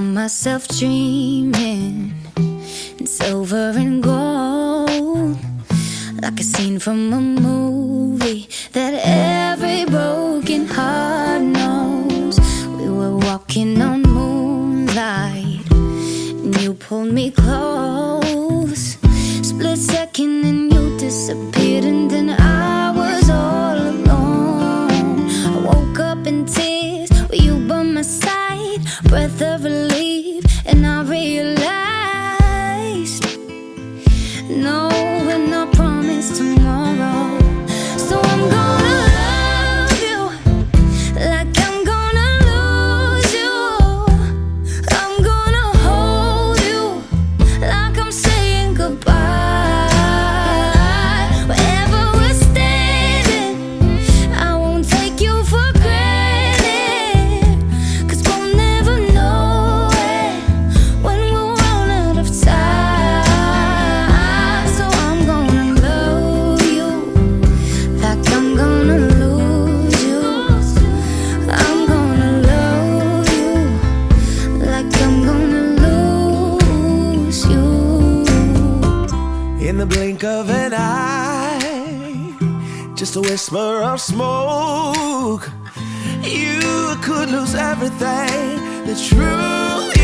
Found myself dreaming in silver and gold, like a scene from a movie that every broken heart knows. We were walking on moonlight and you pulled me close. Split second and you disappeared, and then I was all alone. I woke up in tears with you by my side, breath of relief, and I realized no, we're not promised tomorrow. So I'm gonna love you like I'm gonna lose you. I'm gonna hold you like I'm saying goodbye. Wherever we're standing, I won't take you for granted, 'cause we'll never know it when we'll run out of time. So I'm gonna love you like I'm gonna lose you. I'm gonna love you like I'm gonna lose you. In the blink of an eye, just a whisper of smoke, you could lose everything. The truth